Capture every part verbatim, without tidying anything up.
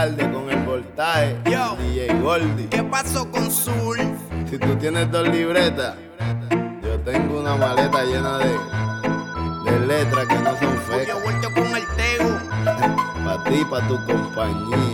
alcalde con el voltaje. Yo. D J Goldie. ¿Qué pasó con Zul? Si tú tienes dos libretas, yo tengo una maleta llena de, de letras que no son Yo fecas. he vuelto con el Tego. Pa' ti, pa' tu compañía.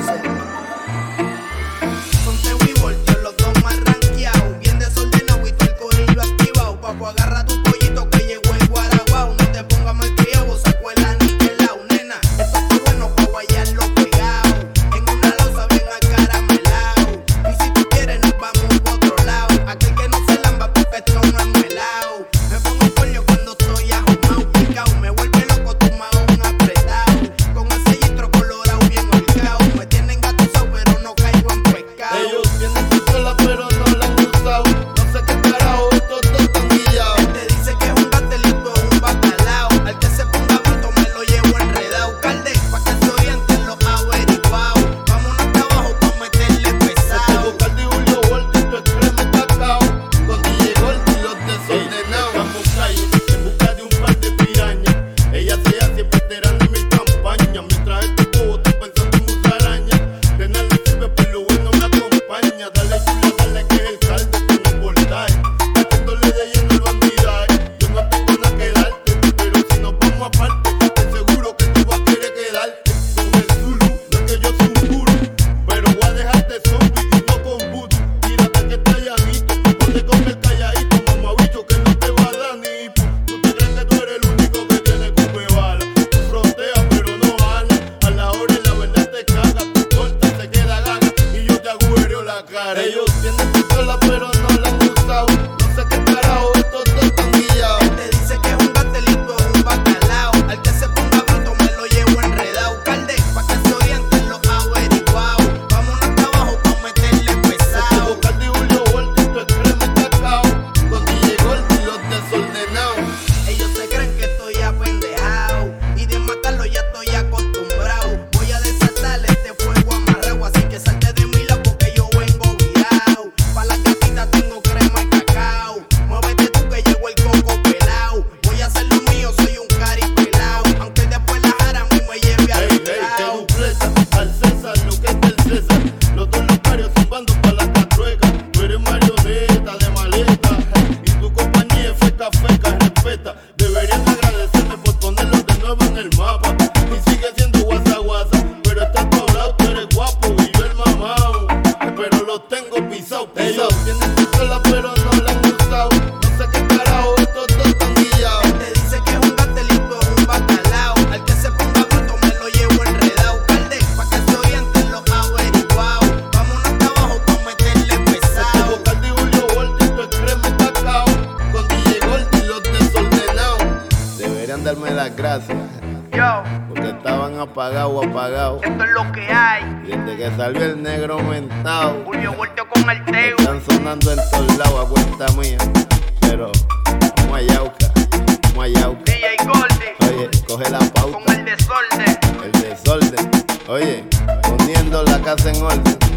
Son Tego y Voltio, los dos más rankeados. Bien desordenados y todo el corillo activado. Papo, agarra tu pollito que llegó el guaraguao. No te pongas malcriado, saco el aniquilao. Nena, esto está bueno pa' guayarlo pegado. En una losa bien acaramelao. Y si tú quieres nos vamos pa' otro lado. Aquel que no se lamba porque esto no es melao. Me pongo coño cuando estoy ajumao, picao. Me vuelve loco tu mahón apretado. Con ese gistro colorado bien holgao. Me tienen gatusao pero no caigo en pescado. Ellos tienen pistola pero no la han usado. No sé qué carajo, estos dos están guillados. Te dice que es un pastelito o un bacalao. Al que se ponga bruto me lo llevo enredado. Calde, pa' que se orienten los averiguados. Vámonos hasta abajo pa' meterle pesado. Tengo Caldi, Julio, Volti, tu extremo cacao. Con D J Goldie y los desordenados. Estamos calle en busca de un par de pirañas. Ella se hace veterana en mi campaña. Mientras este bobo está pensando en musaraña. De nada le sirve, por lo bueno me acompaña. Dale chula, dale que es el caldo con un voltaje. Metiéndole de lleno el bandidaje. Yo no tengo nada que darte, pero si nos vamos aparte, te seguro que tú vas a querer quedarte. Con el Zulu, no es que yo soy un gurú, pero voy a dejarte zombie y no con voodoo. Tírate que está llanito, ponte con el calladito, mamabicho, que no te va a dar ni hipo. Tú te crees que tú eres el único que tiene come bala. Tú fronteas pero no jala. A la hora y la verdad te caga, tú cortas, te queda gaga y yo te agüero la cara. Ellos tienen pistola pero no la han usado. No sé qué carajo, estos dos están guillados. Te dice que es un pastelito o un bacalao. Al que se ponga bruto me lo llevo enredado. Calde, pa' que se orienten los averiguados. Vámonos hasta abajo pa' meterle pesado. Tengo Caldi, Julio, Volti, tu extremo cacao. Con D J Goldie y los desordenados. Ellos se creen que estoy apendejado y de matarlo ya estoy acostumbrado. Voy a desatar este fuego amarrado, así que salte de mi lado porque yo vengo virado. Pa' la gatita tengo crema y cacao. Muévete tú que llegó el coco pelao. Voy a hacer lo mío, soy un cari pelao. Aunque después la jara a mí me lleve al Ey, ey, que lado. dupleta, al César lo que es del César. Los dos locarios zumbando pa' la catrueca. Tú eres marioneta de maleta y tu compañía es feca, feca, respeta. Deberían agradecerme por ponerlos de nuevo en el mapa. Y sigue siendo guasa, guasa, pero estás cobrado, tú eres guapo y yo el mamao. Pero los tengo pisado, pisao. Ellos tienen pistola pero no la han usado. No sé qué carajo, estos dos están guillados. Te dice que es un pastelito o un bacalao. Al que se ponga bruto me lo llevo enredado. Calde, pa' que se orienten los averiguados. Vámonos hasta abajo pa' meterle pesado. Tengo Caldi, Julio, Volti, tu extremo cacao. Con D J Goldie y los desordenados. Deberían darme las gracias, Yo, porque estaban apagados, apagados. esto es lo que hay. Desde que salió el negro mentado. Julio vuelto con el Tego. Están sonando en todos lados a cuenta mía. Pero, vamos a Yauca, vamos a Yauca. D J Goldie Oye, coge la pauta, con el desorden. el desorden. Oye, poniendo la casa en orden.